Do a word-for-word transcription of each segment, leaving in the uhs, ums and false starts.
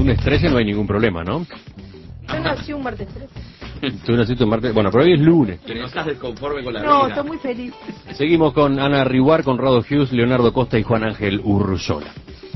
lunes trece no hay ningún problema, ¿no? Yo nací un martes trece. Tú naciste un martes... Bueno, pero hoy es lunes. No estás desconforme con la No, vida. estoy muy feliz. Seguimos con Ana Riguar, Conrado Hughes, Leonardo Costa y Juan Ángel Urruzola.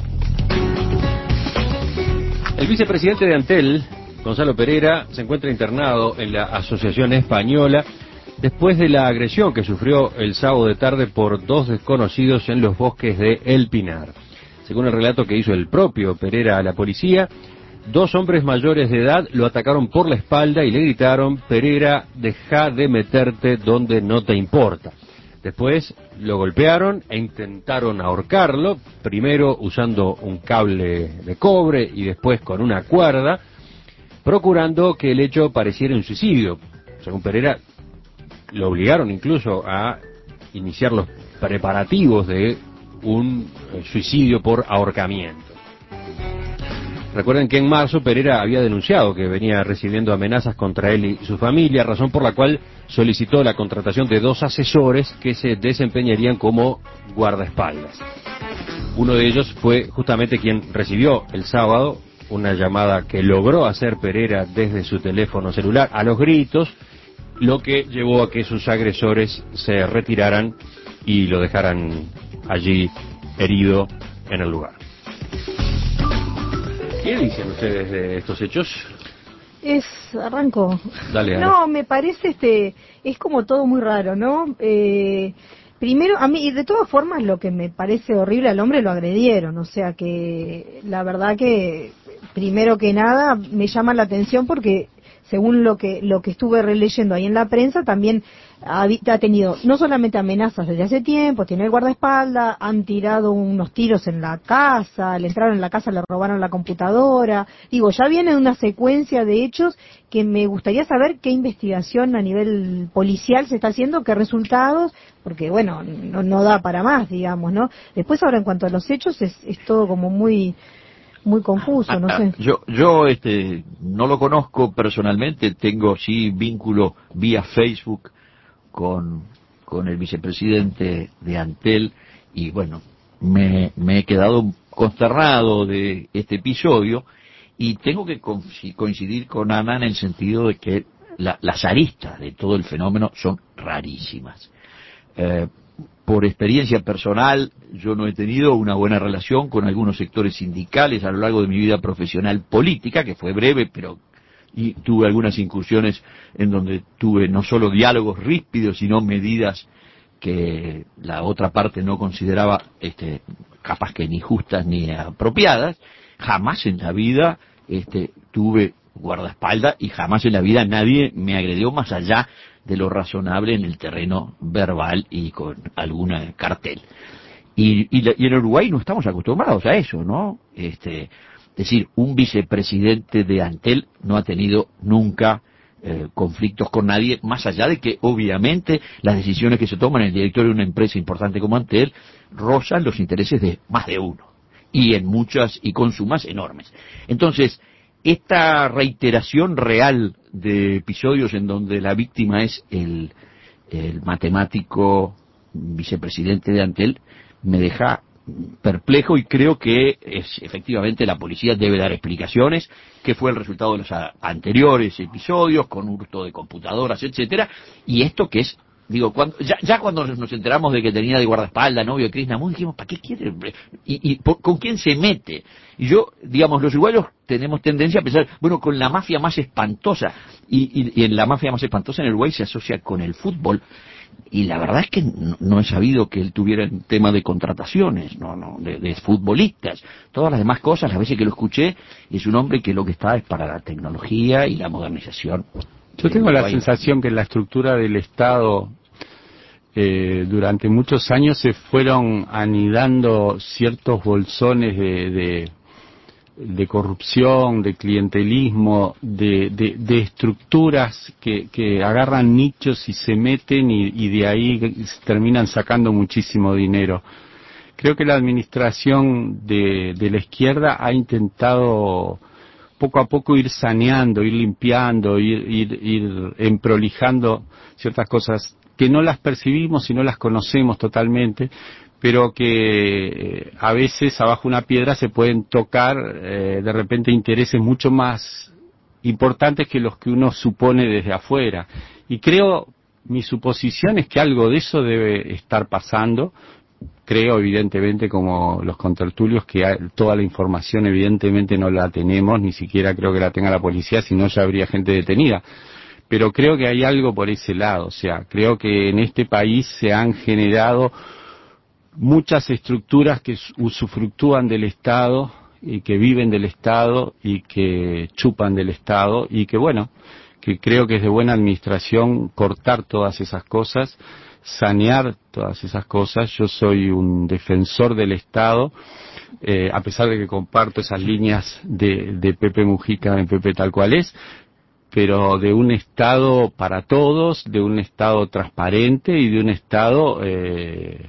El vicepresidente de Antel, Gonzalo Pereira, se encuentra internado en la Asociación Española después de la agresión que sufrió el sábado de tarde por dos desconocidos en los bosques de El Pinar. Según el relato que hizo el propio Pereira a la policía, dos hombres mayores de edad lo atacaron por la espalda y le gritaron: Pereira, deja de meterte donde no te importa. Después lo golpearon e intentaron ahorcarlo, primero usando un cable de cobre y después con una cuerda, procurando que el hecho pareciera un suicidio. Según Pereira, lo obligaron incluso a iniciar los preparativos de un suicidio por ahorcamiento. Recuerden que en marzo Pereira había denunciado que venía recibiendo amenazas contra él y su familia, razón por la cual solicitó la contratación de dos asesores que se desempeñarían como guardaespaldas. Uno de ellos fue justamente quien recibió el sábado una llamada que logró hacer Pereira desde su teléfono celular a los gritos, lo que llevó a que sus agresores se retiraran y lo dejaran allí herido en el lugar. ¿Qué dicen ustedes de estos hechos? Es, arranco. Dale, Ana. No, me parece, este, es como todo muy raro, ¿no? Eh, primero, a mí, y de todas formas, lo que me parece horrible, al hombre lo agredieron, o sea que, la verdad que, primero que nada, me llama la atención porque, según lo que lo que estuve releyendo ahí en la prensa, también ha, ha tenido no solamente amenazas desde hace tiempo, tiene el guardaespaldas, han tirado unos tiros en la casa, le entraron en la casa, le robaron la computadora. Digo, ya viene una secuencia de hechos que me gustaría saber qué investigación a nivel policial se está haciendo, qué resultados, porque bueno, no, no da para más, digamos, ¿no? Después ahora en cuanto a los hechos es, es todo como muy... muy confuso, no sé. Yo, yo este, no lo conozco personalmente, tengo sí vínculo vía Facebook con, con el vicepresidente de Antel y bueno, me, me he quedado consternado de este episodio y tengo que coincidir con Ana en el sentido de que la, las aristas de todo el fenómeno son rarísimas. Eh, Por experiencia personal, yo no he tenido una buena relación con algunos sectores sindicales a lo largo de mi vida profesional política, que fue breve, pero y tuve algunas incursiones en donde tuve no solo diálogos ríspidos, sino medidas que la otra parte no consideraba este, capaz que ni justas ni apropiadas. Jamás en la vida este, tuve guardaespaldas y jamás en la vida nadie me agredió más allá de lo razonable en el terreno verbal y con alguna cartel. Y, y, y en Uruguay no estamos acostumbrados a eso, ¿no? Este, es decir, un vicepresidente de Antel no ha tenido nunca eh, conflictos con nadie, más allá de que obviamente las decisiones que se toman en el directorio de una empresa importante como Antel rozan los intereses de más de uno, y en muchas, y con sumas enormes. Entonces, esta reiteración real de episodios en donde la víctima es el, el matemático vicepresidente de Antel me deja perplejo y creo que es, efectivamente la policía debe dar explicaciones, qué fue el resultado de los a, anteriores episodios con hurto de computadoras, etcétera, y esto que es, digo, cuando, ya, ya cuando nos enteramos de que tenía de guardaespaldas novio de Krishnamurti, dijimos, ¿para qué quiere? ¿Y, y por, con quién se mete? Y yo, digamos, los uruguayos tenemos tendencia a pensar, bueno, con la mafia más espantosa, y, y, y en la mafia más espantosa en el Uruguay se asocia con el fútbol, y la verdad es que no, no he sabido que él tuviera un tema de contrataciones, no, no, de, de futbolistas. Todas las demás cosas, las veces que lo escuché, es un hombre que lo que está es para la tecnología y la modernización. Yo tengo la sensación que en la estructura del Estado eh, durante muchos años se fueron anidando ciertos bolsones de, de, de corrupción, de clientelismo, de, de, de estructuras que, que agarran nichos y se meten y, y de ahí terminan sacando muchísimo dinero. Creo que la administración de, de la izquierda ha intentado poco a poco ir saneando, ir limpiando, ir, ir, ir emprolijando ciertas cosas que no las percibimos y no las conocemos totalmente, pero que eh, a veces abajo una piedra se pueden tocar eh, de repente intereses mucho más importantes que los que uno supone desde afuera. Y creo, mi suposición es que algo de eso debe estar pasando. Creo, evidentemente, como los contertulios, que hay, toda la información evidentemente no la tenemos, ni siquiera creo que la tenga la policía, si no ya habría gente detenida. Pero creo que hay algo por ese lado, o sea, creo que en este país se han generado muchas estructuras que usufructúan del Estado y que viven del Estado y que chupan del Estado y que, bueno, que creo que es de buena administración cortar todas esas cosas, sanear todas esas cosas. Yo soy un defensor del Estado, eh, a pesar de que comparto esas líneas de, de Pepe Mujica, en Pepe tal cual es, pero de un Estado para todos, de un Estado transparente y de un Estado eh,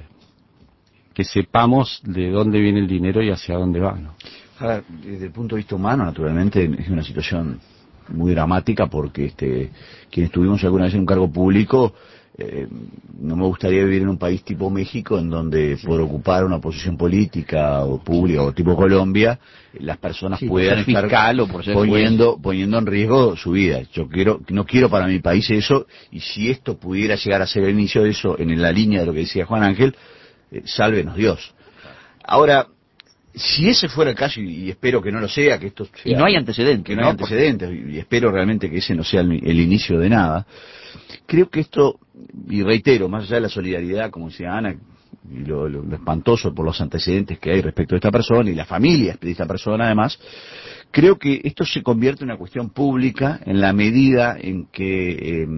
que sepamos de dónde viene el dinero y hacia dónde va, ¿no? Ahora, desde el punto de vista humano, naturalmente, es una situación muy dramática porque este, quienes tuvimos alguna vez en un cargo público, eh, no me gustaría vivir en un país tipo México en donde sí, por ocupar una posición política o pública o tipo Colombia, las personas sí, puedan estar fiscal o por ser poniendo, poniendo en riesgo su vida. Yo quiero, no quiero para mi país eso, y si esto pudiera llegar a ser el inicio de eso, en la línea de lo que decía Juan Ángel, eh, sálvenos Dios. Ahora, si ese fuera el caso, y, y espero que no lo sea, que esto sea, y no hay antecedentes, que no, ¿no? hay antecedentes, y, y espero realmente que ese no sea el, el inicio de nada, creo que esto, y reitero, más allá de la solidaridad, como decía Ana, y lo, lo, lo espantoso por los antecedentes que hay respecto a esta persona, y la familia de esta persona además, creo que esto se convierte en una cuestión pública en la medida en que eh,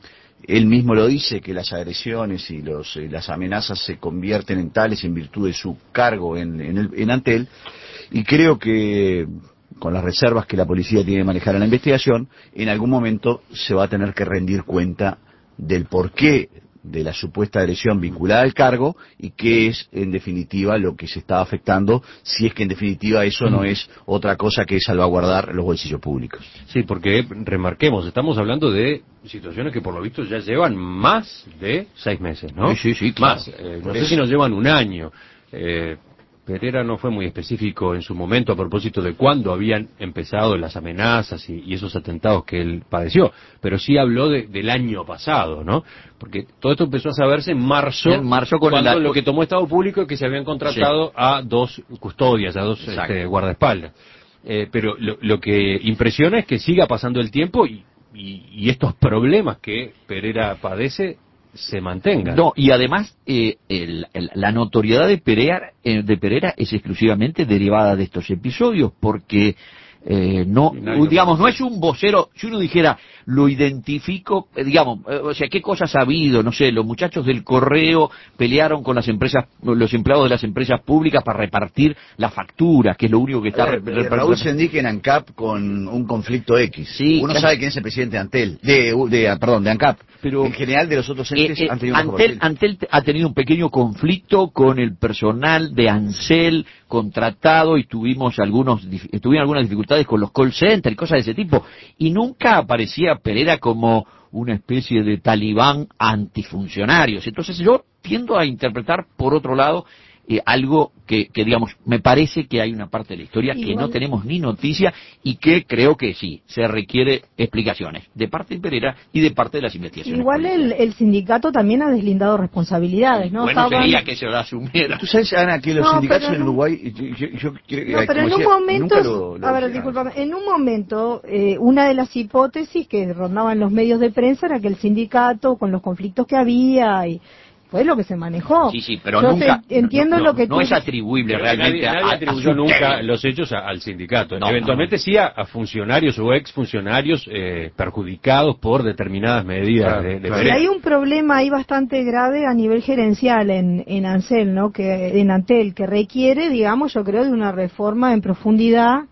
él mismo lo dice, que las agresiones y los, eh, las amenazas se convierten en tales en virtud de su cargo en, en, el, en Antel, y creo que con las reservas que la policía tiene que manejar en la investigación, en algún momento se va a tener que rendir cuenta del porqué de la supuesta agresión vinculada al cargo y qué es en definitiva lo que se está afectando, si es que en definitiva eso no es otra cosa que salvaguardar los bolsillos públicos. Sí, porque remarquemos, estamos hablando de situaciones que por lo visto ya llevan más de seis meses, ¿no? Sí, sí, sí, claro. Más, eh, no sé si nos llevan un año. Eh, Pereira no fue muy específico en su momento a propósito de cuándo habían empezado las amenazas y, y esos atentados que él padeció, pero sí habló de, del año pasado, ¿no? Porque todo esto empezó a saberse en marzo, en marzo con cuando el... lo que tomó Estado Público es que se habían contratado sí. a dos custodias, a dos este, guardaespaldas. Eh, pero lo, lo que impresiona es que siga pasando el tiempo y, y, y estos problemas que Pereira padece se mantengan. No, y además eh, el, el, la notoriedad de Pereira, eh, de Pereira es exclusivamente derivada de estos episodios, porque eh, no, digamos, no es un vocero. Si uno dijera, lo identifico, eh, digamos, eh, o sea, qué cosas ha habido, no sé, los muchachos del correo pelearon con las empresas, los empleados de las empresas públicas para repartir las facturas, que es lo único que está... Ver, re, Raúl Sendic en ANCAP con un conflicto X. Sí, uno claro. sabe quién es el presidente de Antel, de, de perdón, de ANCAP, pero en general de los otros entes eh, eh, han tenido Antel, Antel ha tenido un pequeño conflicto con el personal de Ansel contratado y tuvimos algunos tuvieron algunas dificultades con los call centers y cosas de ese tipo, y nunca aparecía Pereira como una especie de talibán antifuncionarios. Entonces yo tiendo a interpretar por otro lado eh, algo que, que digamos me parece que hay una parte de la historia Igual. que no tenemos ni noticia y que creo que sí se requiere explicaciones de parte de Pereira y de parte de las investigaciones. Igual el, el sindicato también ha deslindado responsabilidades, ¿no? Bueno, Estaban... sería que se lo asumiera. Tú sabes, Ana, que los no, sindicatos no... en Uruguay, yo, yo, yo, yo no, pero en decía, un momento, lo, lo a ver, decía. discúlpame, en un momento, eh, una de las hipótesis que rondaban los medios de prensa era que el sindicato, con los conflictos que había y fue lo que se manejó. Sí, sí, pero Yo nunca. te, entiendo no, no, lo que no tú... es atribuible realmente nadie, nadie a, atribuyó a nunca los hechos a, al sindicato. No, Eventualmente no. sí a, a funcionarios o exfuncionarios eh, perjudicados por determinadas medidas. Claro, de, de claro. Y hay un problema ahí bastante grave a nivel gerencial en, en Ansel, ¿no? Que en Antel, que requiere, digamos, yo creo, de una reforma en profundidad,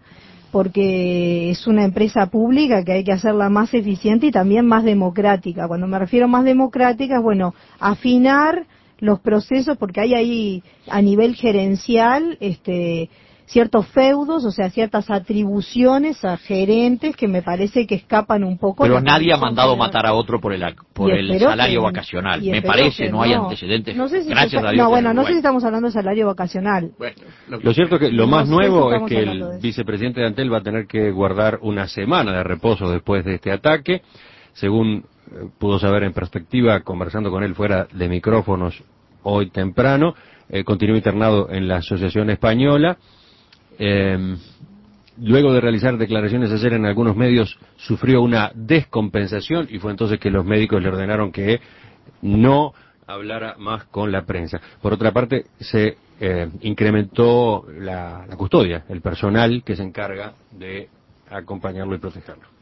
porque es una empresa pública que hay que hacerla más eficiente y también más democrática. Cuando me refiero a más democrática, es, bueno, afinar los procesos, porque hay ahí, a nivel gerencial, este, ciertos feudos, o sea, ciertas atribuciones a gerentes que me parece que escapan un poco. Pero nadie ha mandado matar a otro por el por el salario que, vacacional. Me parece, no, no hay antecedentes. No sé si Gracias está, a Dios. No, bueno, no sé si estamos hablando de salario vacacional. Bueno, lo, lo cierto es que lo no más nuevo si es que el de vicepresidente de Antel va a tener que guardar una semana de reposo después de este ataque, según eh, pudo saber en perspectiva conversando con él fuera de micrófonos hoy temprano. Eh, continuó internado en la Asociación Española. Eh, luego de realizar declaraciones ayer en algunos medios, sufrió una descompensación y fue entonces que los médicos le ordenaron que no hablara más con la prensa. Por otra parte, se eh, incrementó la, la custodia, el personal que se encarga de acompañarlo y protegerlo.